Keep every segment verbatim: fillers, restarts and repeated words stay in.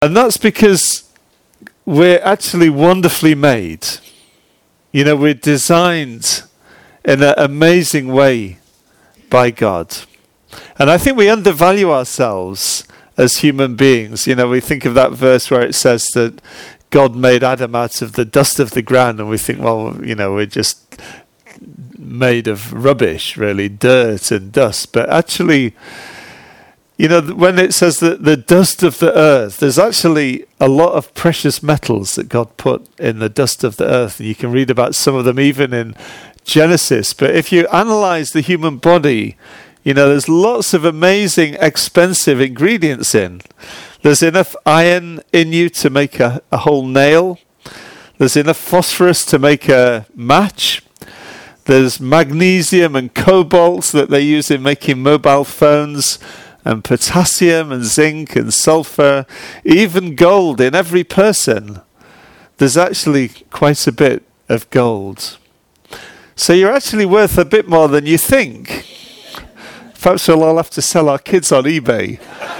And that's because we're actually wonderfully made. You know, we're designed in an amazing way by God. And I think we undervalue ourselves as human beings. You know, we think of that verse where it says that God made Adam out of the dust of the ground, and we think, well, you know, we're just made of rubbish, really, dirt and dust. But actually, you know, when it says that the dust of the earth, there's actually a lot of precious metals that God put in the dust of the earth. And you can read about some of them even in Genesis. But if you analyze the human body, you know, there's lots of amazing, expensive ingredients in. There's enough iron in you to make a, a whole nail. There's enough phosphorus to make a match. There's magnesium and cobalt that they use in making mobile phones, and potassium and zinc and sulfur, even gold in every person. There's actually quite a bit of gold. So you're actually worth a bit more than you think. Perhaps we'll all have to sell our kids on eBay.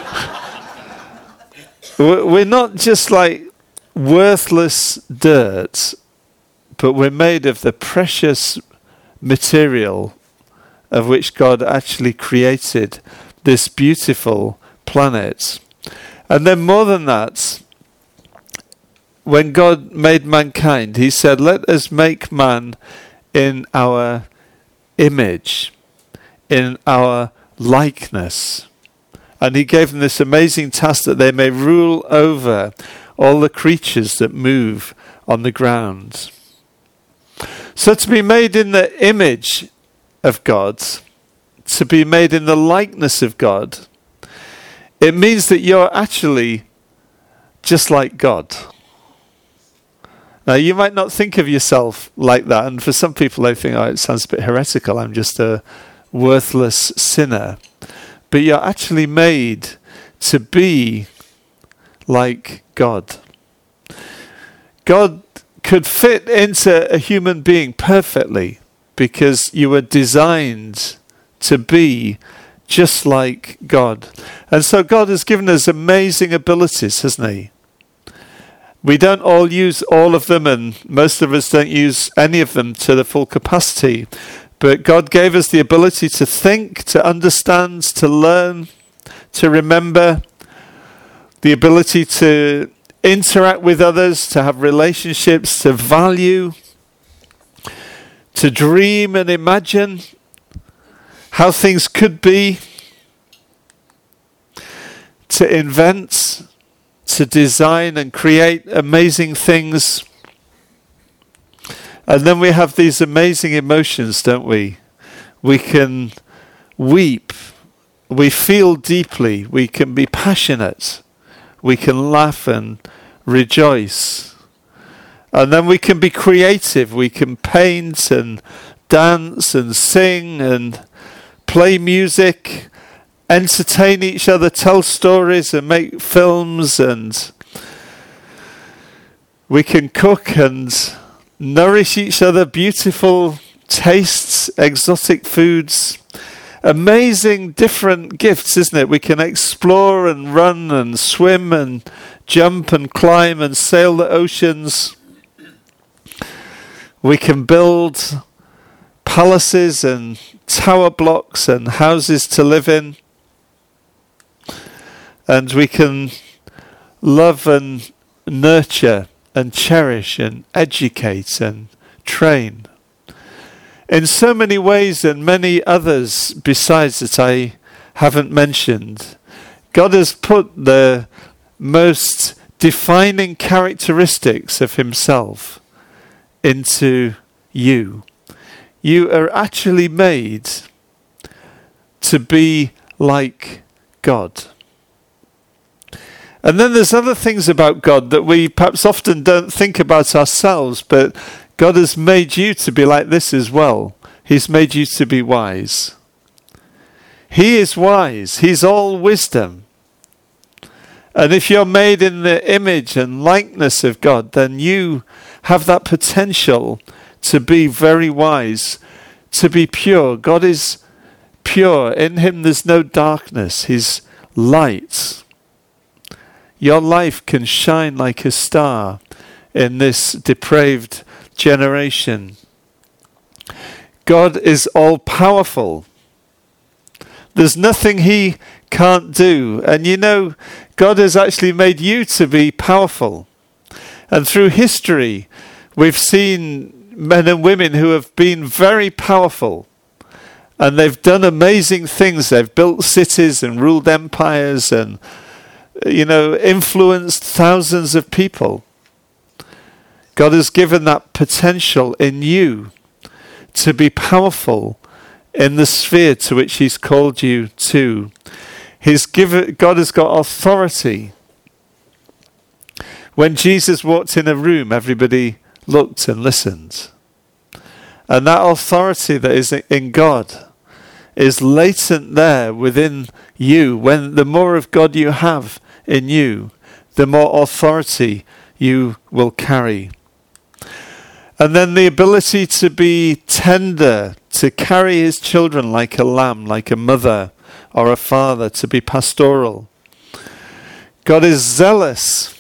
We're not just like worthless dirt, but we're made of the precious material of which God actually created this beautiful planet. And then more than that, when God made mankind, he said, let us make man in our image, in our likeness. And he gave them this amazing task that they may rule over all the creatures that move on the ground. So to be made in the image of God, to be made in the likeness of God, it means that you're actually just like God. Now, you might not think of yourself like that, and for some people they think, oh, it sounds a bit heretical, I'm just a worthless sinner. But you're actually made to be like God. God could fit into a human being perfectly because you were designed to be just like God. And so God has given us amazing abilities, hasn't he? We don't all use all of them, and most of us don't use any of them to the full capacity. But God gave us the ability to think, to understand, to learn, to remember, the ability to interact with others, to have relationships, to value, to dream and imagine how things could be, to invent, to design and create amazing things. And then we have these amazing emotions, don't we? We can weep, we feel deeply, we can be passionate, we can laugh and rejoice. And then we can be creative, we can paint and dance and sing and play music, entertain each other, tell stories and make films, and we can cook and nourish each other, beautiful tastes, exotic foods, amazing different gifts, isn't it? We can explore and run and swim and jump and climb and sail the oceans. We can build palaces and tower blocks and houses to live in. And we can love and nurture and cherish and educate and train in so many ways, and many others besides that I haven't mentioned. God has put the most defining characteristics of himself into you. You are actually made to be like God. And then there's other things about God that we perhaps often don't think about ourselves, but God has made you to be like this as well. He's made you to be wise. He is wise. He's all wisdom. And if you're made in the image and likeness of God, then you have that potential to be very wise, to be pure. God is pure. In him there's no darkness. He's light. your life can shine like a star in this depraved generation. God is all-powerful. There's nothing he can't do. And you know, God has actually made you to be powerful. And through history, we've seen men and women who have been very powerful. And they've done amazing things. They've built cities and ruled empires and, you know, influenced thousands of people. God has given that potential in you to be powerful in the sphere to which he's called you to. He's given, God has got authority. When Jesus walked in a room, everybody looked and listened. And that authority that is in God is latent there within you. When the more of God you have in you, the more authority you will carry. And then the ability to be tender, to carry his children like a lamb, like a mother or a father, to be pastoral. God is zealous.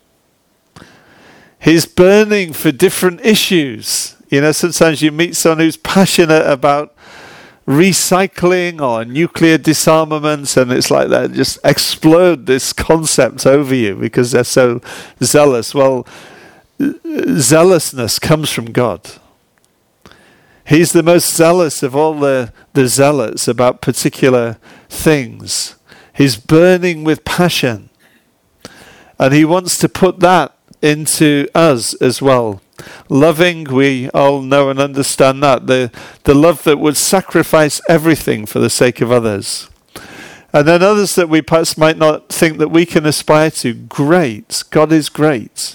He's burning for different issues. You know, sometimes you meet someone who's passionate about recycling or nuclear disarmament, and it's like they just explode this concept over you because they're so zealous. Well, zealousness comes from God. He's the most zealous of all the, the zealots about particular things. He's burning with passion. And he wants to put that into us as well. Loving, we all know and understand that. The, the love that would sacrifice everything for the sake of others. And then others that we perhaps might not think that we can aspire to. Great. God is great.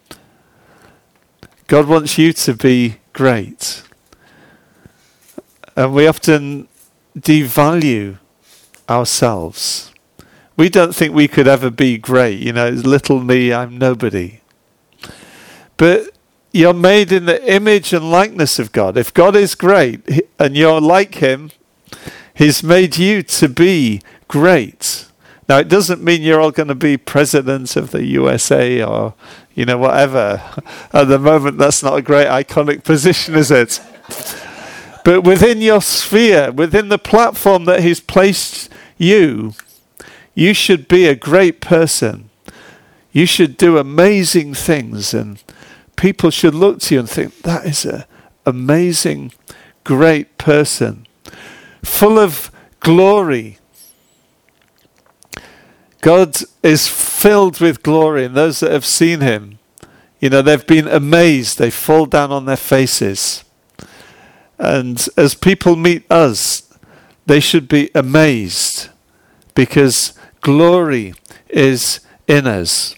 God wants you to be great. And we often devalue ourselves. We don't think we could ever be great. You know, little me, I'm nobody. But you're made in the image and likeness of God. If God is great and you're like him, he's made you to be great. Now, it doesn't mean you're all going to be president of the U S A or, you know, whatever. At the moment, that's not a great iconic position, is it? But within your sphere, within the platform that he's placed you, you should be a great person. You should do amazing things, and people should look to you and think, that is an amazing, great person, full of glory. God is filled with glory, and those that have seen him, you know, they've been amazed. They fall down on their faces. And as people meet us, they should be amazed because glory is in us.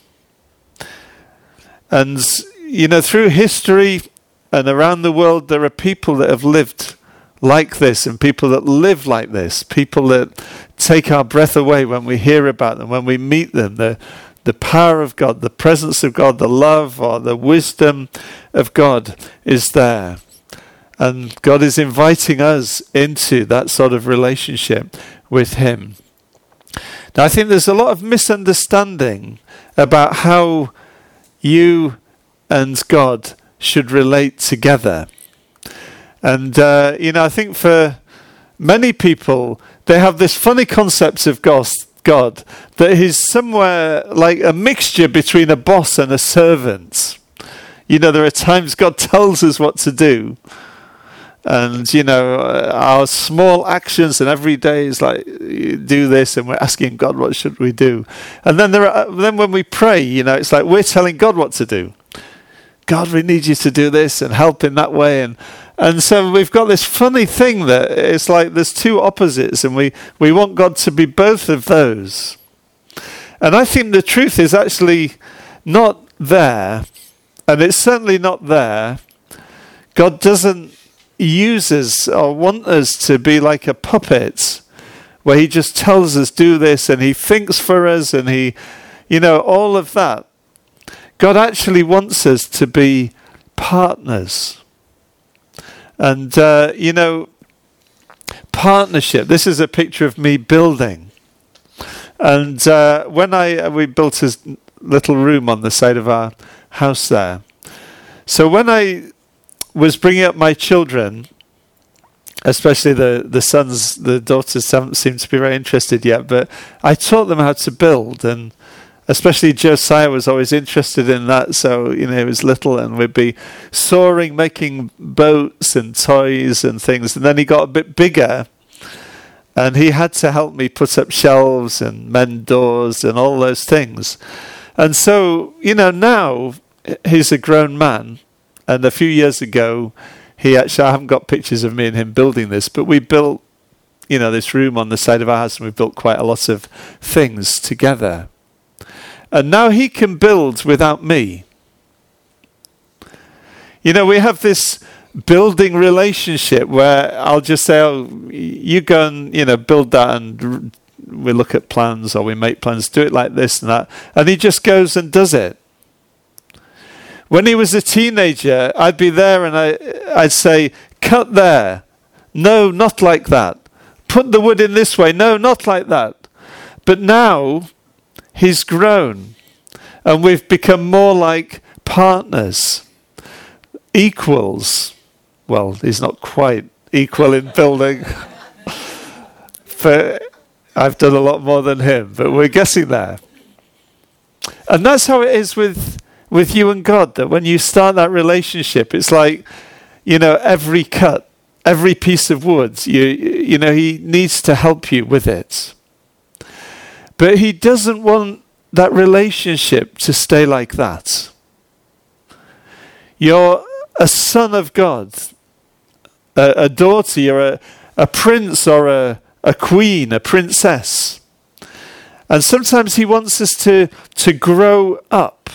And, you know, through history and around the world, there are people that have lived like this and people that live like this, people that take our breath away when we hear about them, when we meet them, the, the power of God, the presence of God, the love or the wisdom of God is there. And God is inviting us into that sort of relationship with him. Now, I think there's a lot of misunderstanding about how you and God should relate together. And, uh, you know, I think for many people, they have this funny concept of God, God that he's somewhere like a mixture between a boss and a servant. You know, there are times God tells us what to do. And, you know, our small actions and every day is like, do this, and we're asking God, what should we do? And then there are, then when we pray, you know, it's like we're telling God what to do. God, we need you to do this and help in that way. And and so we've got this funny thing that it's like there's two opposites, and we, we want God to be both of those. And I think the truth is actually not there, and it's certainly not there. God doesn't use us or want us to be like a puppet where he just tells us do this and he thinks for us and he, you know, all of that. God actually wants us to be partners. And, uh, you know, partnership, this is a picture of me building. And uh, when I we built a little room on the side of our house there. So when I was bringing up my children, especially the, the sons, the daughters haven't seemed to be very interested yet, but I taught them how to build, and especially Josiah was always interested in that. So, you know, he was little and we'd be soaring, making boats and toys and things. And then he got a bit bigger and he had to help me put up shelves and mend doors and all those things. And so, you know, now he's a grown man. And a few years ago, he actually, I haven't got pictures of me and him building this, but we built, you know, this room on the side of our house, and we built quite a lot of things together. And now he can build without me. You know, we have this building relationship where I'll just say, oh, you go and, you know, build that, and we look at plans or we make plans, do it like this and that. And he just goes and does it. When he was a teenager, I'd be there and I, I'd say, cut there. No, not like that. Put the wood in this way. No, not like that. But now he's grown and we've become more like partners, equals. Well, he's not quite equal in building. But I've done a lot more than him, but we're getting there. And that's how it is with with you and God, that when you start that relationship, it's like, you know, every cut, every piece of wood, you you know, he needs to help you with it. But he doesn't want that relationship to stay like that. You're a son of God, a, a daughter, you're a, a prince or a, a queen, a princess. And sometimes he wants us to, to grow up.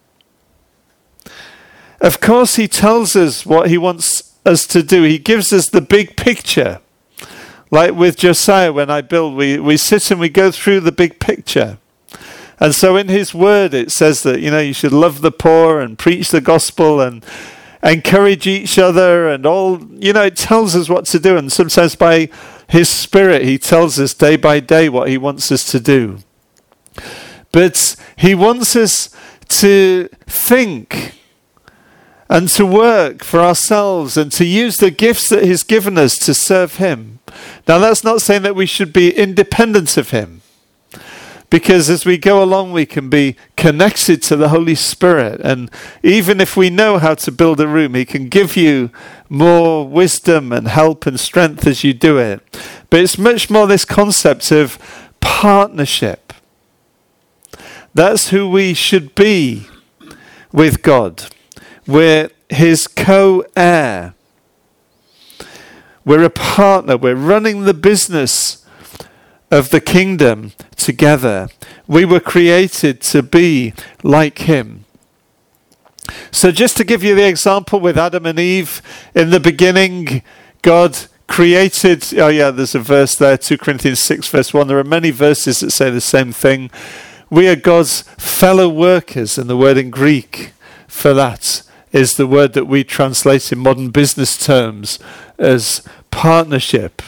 Of course, he tells us what he wants us to do. He gives us the big picture. Like with Josiah, when I build, we, we sit and we go through the big picture. And so in his word, it says that, you know, you should love the poor and preach the gospel and encourage each other and all, you know, it tells us what to do. And sometimes by his Spirit, he tells us day by day what he wants us to do. But he wants us to think and to work for ourselves and to use the gifts that he's given us to serve him. Now, that's not saying that we should be independent of him, because as we go along, we can be connected to the Holy Spirit. And even if we know how to build a room, he can give you more wisdom and help and strength as you do it. But it's much more this concept of partnership. That's who we should be with God. We're his co-heir. We're a partner. We're running the business of the kingdom together. We were created to be like him. So just to give you the example with Adam and Eve, in the beginning, God created, oh yeah, there's a verse there, Second Corinthians six verse one. There are many verses that say the same thing. We are God's fellow workers, and the word in Greek for that is the word that we translate in modern business terms as partnership.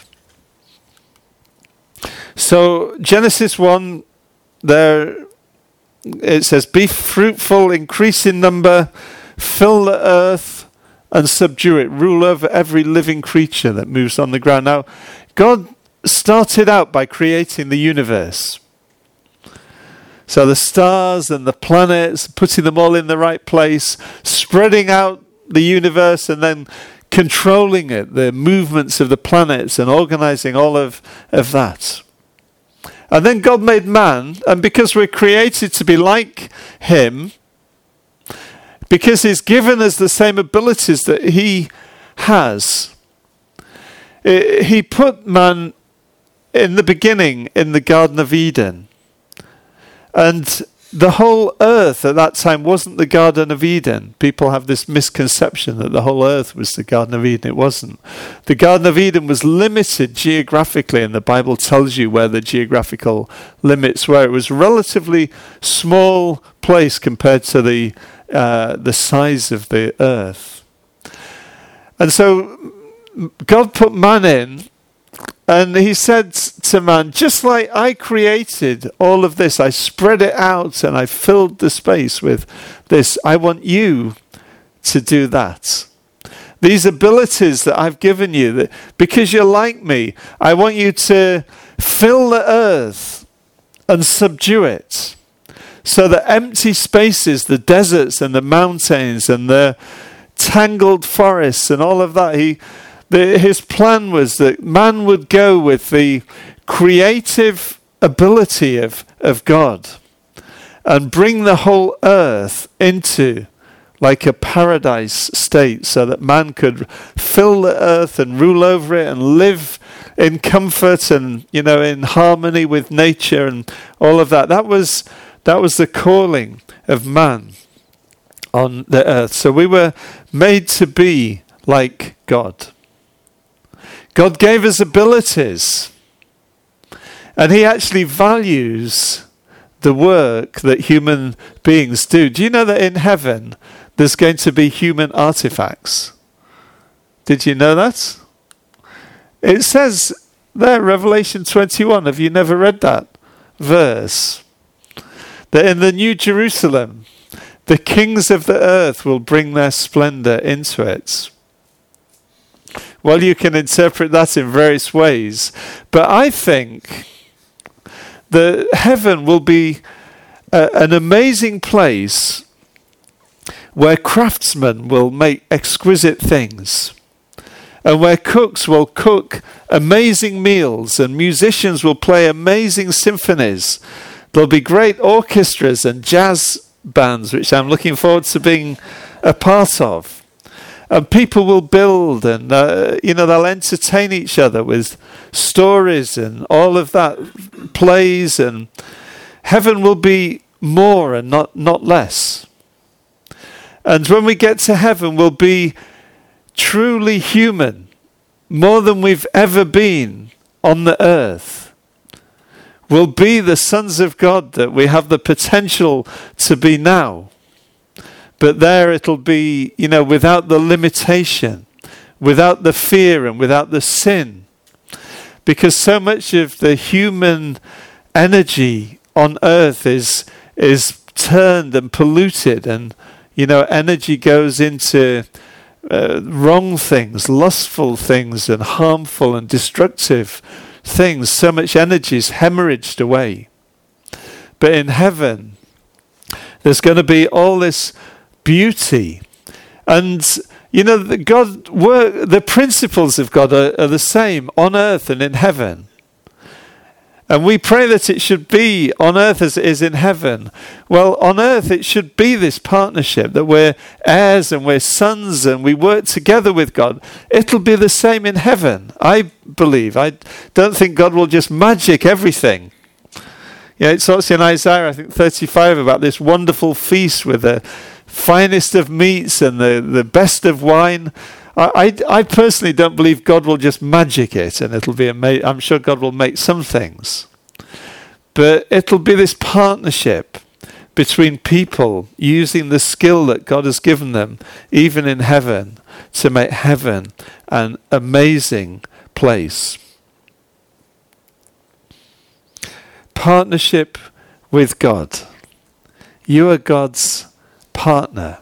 So Genesis one, there it says, be fruitful, increase in number, fill the earth and subdue it, rule over every living creature that moves on the ground. Now, God started out by creating the universe. So the stars and the planets, putting them all in the right place, spreading out the universe and then controlling it, the movements of the planets and organizing all of, of that. And then God made man, and because we're created to be like him, because he's given us the same abilities that he has, he put man in the beginning in the Garden of Eden. And the whole earth at that time wasn't the Garden of Eden. People have this misconception that the whole earth was the Garden of Eden. It wasn't. The Garden of Eden was limited geographically, and the Bible tells you where the geographical limits were. It was a relatively small place compared to the uh, the size of the earth. And so God put man in, And he said to man, just like I created all of this, I spread it out and I filled the space with this, I want you to do that. These abilities that I've given you, that because you're like me, I want you to fill the earth and subdue it. So the empty spaces, the deserts and the mountains and the tangled forests and all of that, he, the, his plan was that man would go with the creative ability of, of God and bring the whole earth into like a paradise state so that man could fill the earth and rule over it and live in comfort and, you know, in harmony with nature and all of that. That was that was the calling of man on the earth. So we were made to be like God. God gave us abilities, and he actually values the work that human beings do. Do you know that in heaven there's going to be human artifacts? Did you know that? It says there, Revelation twenty-one, have you never read that verse? That in the New Jerusalem, the kings of the earth will bring their splendor into it. Well, you can interpret that in various ways, but I think that heaven will be a, an amazing place where craftsmen will make exquisite things, and where cooks will cook amazing meals, and musicians will play amazing symphonies. There'll be great orchestras and jazz bands, which I'm looking forward to being a part of. And people will build and, uh, you know, they'll entertain each other with stories and all of that, plays, and heaven will be more and not, not less. And when we get to heaven, we'll be truly human, more than we've ever been on the earth. We'll be the sons of God that we have the potential to be now. But there it'll be, you know, without the limitation, without the fear and without the sin. Because so much of the human energy on earth is is turned and polluted, and, you know, energy goes into uh, wrong things, lustful things, and harmful and destructive things. So much energy is hemorrhaged away. But in heaven, there's going to be all this beauty. And, you know, the God work, the principles of God are, are the same on earth and in heaven. And we pray that it should be on earth as it is in heaven. Well, on earth it should be this partnership, that we're heirs and we're sons and we work together with God. It'll be the same in heaven, I believe. I don't think God will just magic everything. Yeah, it talks in Isaiah, I think thirty-five, about this wonderful feast with the finest of meats and the, the best of wine. I, I, I personally don't believe God will just magic it and it'll be amazing. I'm sure God will make some things. But it'll be this partnership between people using the skill that God has given them, even in heaven, to make heaven an amazing place. Partnership with God. You are God's partner.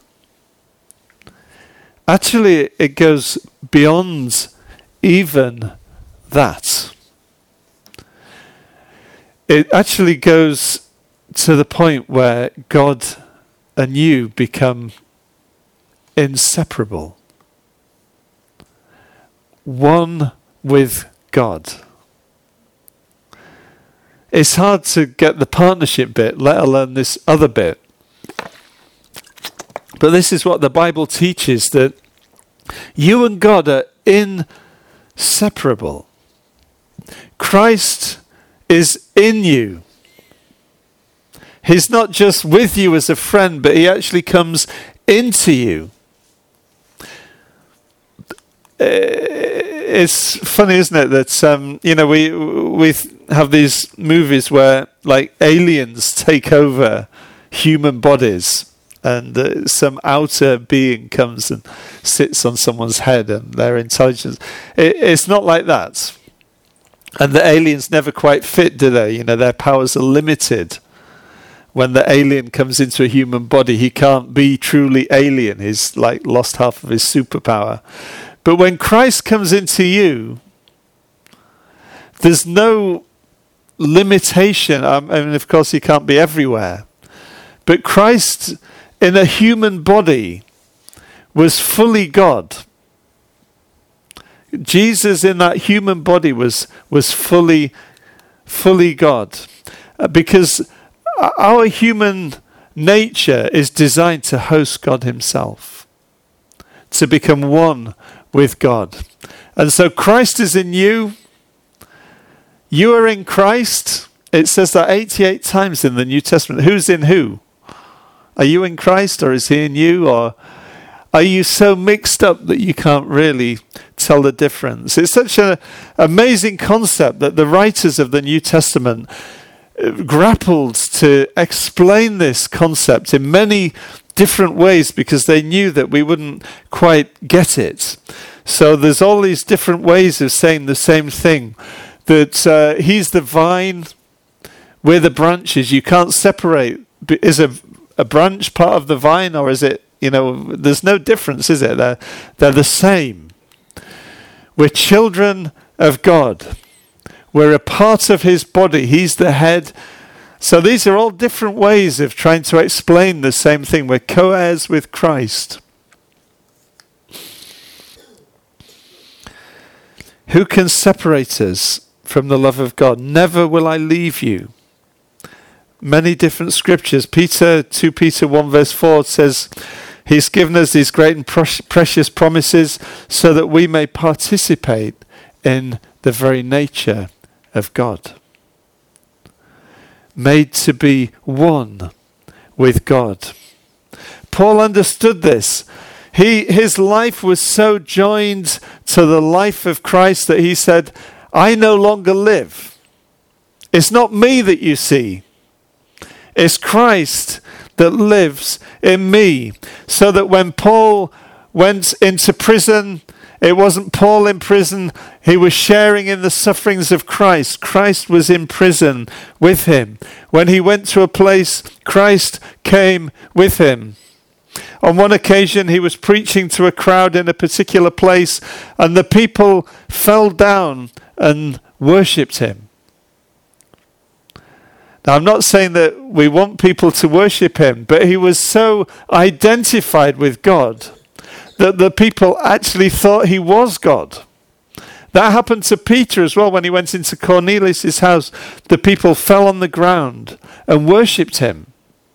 Actually, it goes beyond even that. It actually goes to the point where God and you become inseparable. One with God. It's hard to get the partnership bit, let alone this other bit. But this is what the Bible teaches, that you and God are inseparable. Christ is in you. He's not just with you as a friend, but he actually comes into you. It's funny, isn't it, that um, you know, we we have these movies where like aliens take over human bodies. And uh, some outer being comes and sits on someone's head and their intelligence. It, it's not like that. And the aliens never quite fit, do they? You know, their powers are limited. When the alien comes into a human body, he can't be truly alien. He's like lost half of his superpower. But when Christ comes into you, there's no limitation. I mean, of course, he can't be everywhere. But Christ, in a human body, was fully God. Jesus in that human body was was fully, fully God. Uh, because our human nature is designed to host God himself, to become one with God. And so Christ is in you. You are in Christ. It says that eighty-eight times in the New Testament. Who's in who? Are you in Christ, or is he in you? Or are you so mixed up that you can't really tell the difference? It's such an amazing concept that the writers of the New Testament grappled to explain this concept in many different ways, because they knew that we wouldn't quite get it. So there's all these different ways of saying the same thing. That uh, he's the vine, we're the branches. You can't separate. Is a, a branch part of the vine, or is it, you know, there's no difference, is it? They're, they're the same. We're children of God. We're a part of his body. He's the head. So these are all different ways of trying to explain the same thing. We're co-heirs with Christ. Who can separate us from the love of God? Never will I leave you. Many different scriptures. Peter, two Peter one verse four says, he's given us these great and precious promises so that we may participate in the very nature of God. Made to be one with God. Paul understood this. He, his life was so joined to the life of Christ that he said, I no longer live. It's not me that you see. It's Christ that lives in me. So that when Paul went into prison, it wasn't Paul in prison. He was sharing in the sufferings of Christ. Christ was in prison with him. When he went to a place, Christ came with him. On one occasion, he was preaching to a crowd in a particular place, and the people fell down and worshipped him. Now, I'm not saying that we want people to worship him, but he was so identified with God that the people actually thought he was God. That happened to Peter as well when he went into Cornelius' house. The people fell on the ground and worshipped him.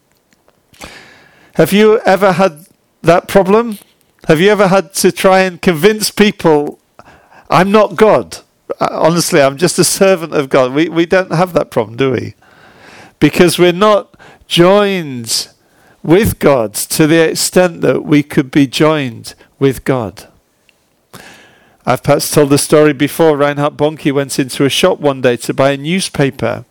Have you ever had that problem? Have you ever had to try and convince people, I'm not God? Honestly, I'm just a servant of God. We we don't have that problem, do we? Because we're not joined with God to the extent that we could be joined with God. I've perhaps told the story before. Reinhard Bonnke went into a shop one day to buy a newspaper.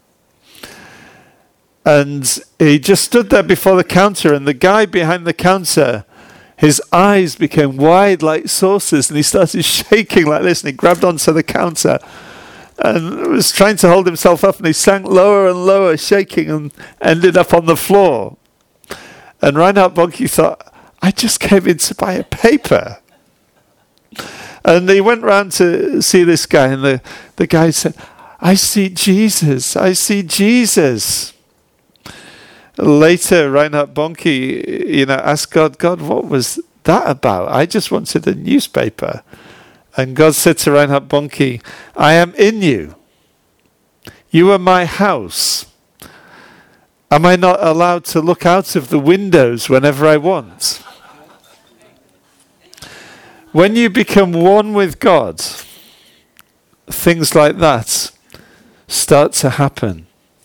And he just stood there before the counter, and the guy behind the counter, his eyes became wide like saucers, and he started shaking like this, and he grabbed onto the counter and was trying to hold himself up, and he sank lower and lower, shaking, and ended up on the floor. And Reinhard Bonnke thought, I just came in to buy a paper. And he went round to see this guy, and the, the guy said, I see Jesus, I see Jesus. Later, Reinhard Bonnke, you know, asked God, God, what was that about? I just wanted a newspaper. And God said to Reinhard Bonnke, I am in you. You are my house. Am I not allowed to look out of the windows whenever I want? When you become one with God, things like that start to happen.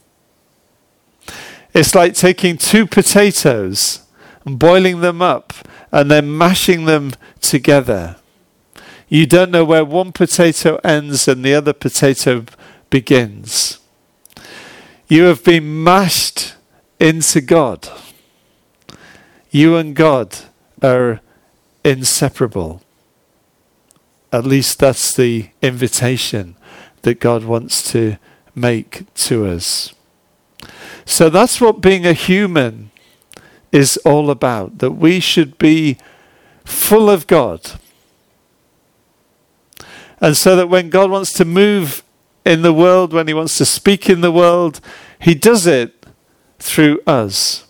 It's like taking two potatoes and boiling them up and then mashing them together. You don't know where one potato ends and the other potato begins. You have been mashed into God. You and God are inseparable. At least that's the invitation that God wants to make to us. So that's what being a human is all about, that we should be full of God. And so that when God wants to move in the world, when he wants to speak in the world, he does it through us.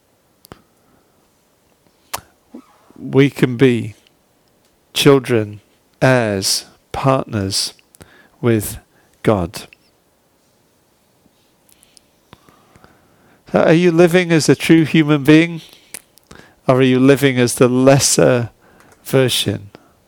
We can be children, heirs, partners with God. Are you living as a true human being? Or are you living as the lesser version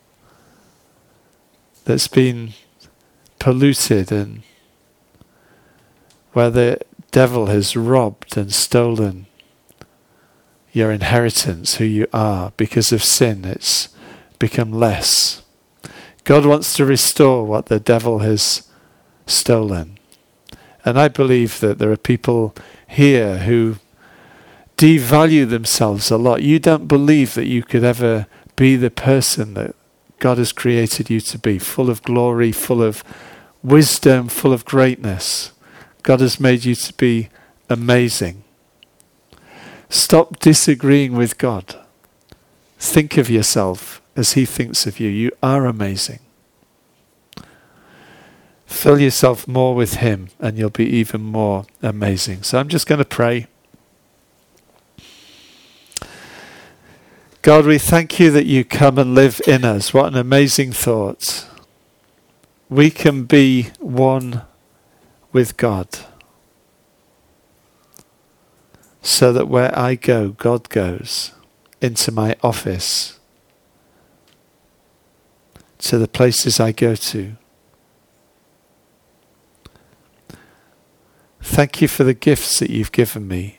that's been polluted and where the devil has robbed and stolen your inheritance, who you are? Because of sin, it's become less. God wants to restore what the devil has stolen. And I believe that there are people here who devalue themselves a lot. You don't believe that you could ever be the person that God has created you to be, full of glory, full of wisdom, full of greatness. God has made you to be amazing. Stop disagreeing with God. Think of yourself as he thinks of you. You are amazing. Fill yourself more with him and you'll be even more amazing. So I'm just going to pray. God, we thank you that you come and live in us. What an amazing thought. We can be one with God. So that where I go, God goes. Into my office. To the places I go to. Thank you for the gifts that you've given me.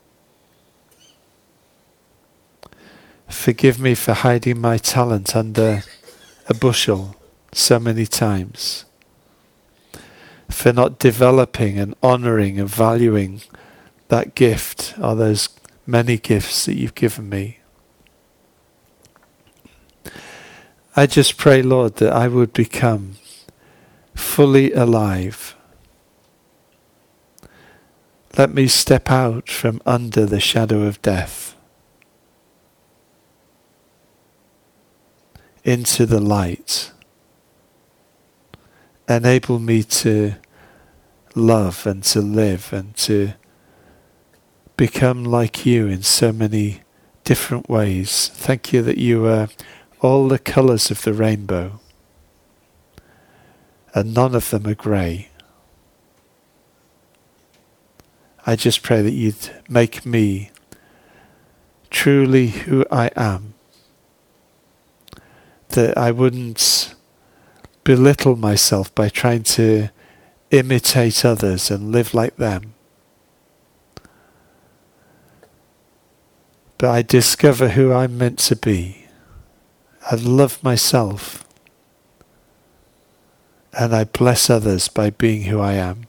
Forgive me for hiding my talent under a bushel so many times. For not developing and honouring and valuing that gift or those many gifts that you've given me. I just pray, Lord, that I would become fully alive. Let me step out from under the shadow of death into the light. Enable me to love and to live and to become like you in so many different ways. Thank you that you are all the colours of the rainbow and none of them are grey. I just pray that you'd make me truly who I am. That I wouldn't belittle myself by trying to imitate others and live like them. But I discover who I'm meant to be. I love myself. And I bless others by being who I am.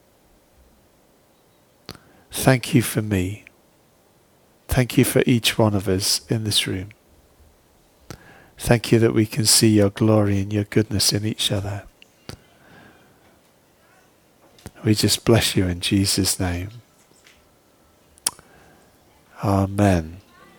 Thank you for me. Thank you for each one of us in this room. Thank you that we can see your glory and your goodness in each other. We just bless you in Jesus' name. Amen.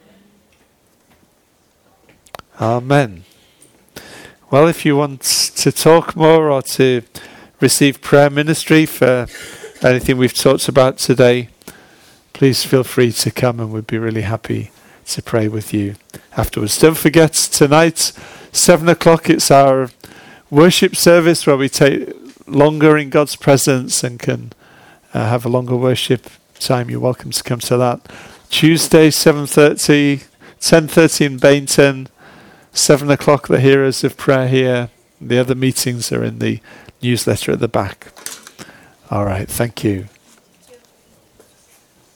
Amen. Well, if you want to talk more or to receive prayer ministry for anything we've talked about today, please feel free to come and we'd be really happy to pray with you afterwards. Don't forget, tonight, seven o'clock, it's our worship service where we take longer in God's presence and can uh, have a longer worship time. You're welcome to come to that. Tuesday, seven thirty, ten thirty in Bainton, seven o'clock, the Heroes of Prayer here. The other meetings are in the newsletter at the back. All right, thank you.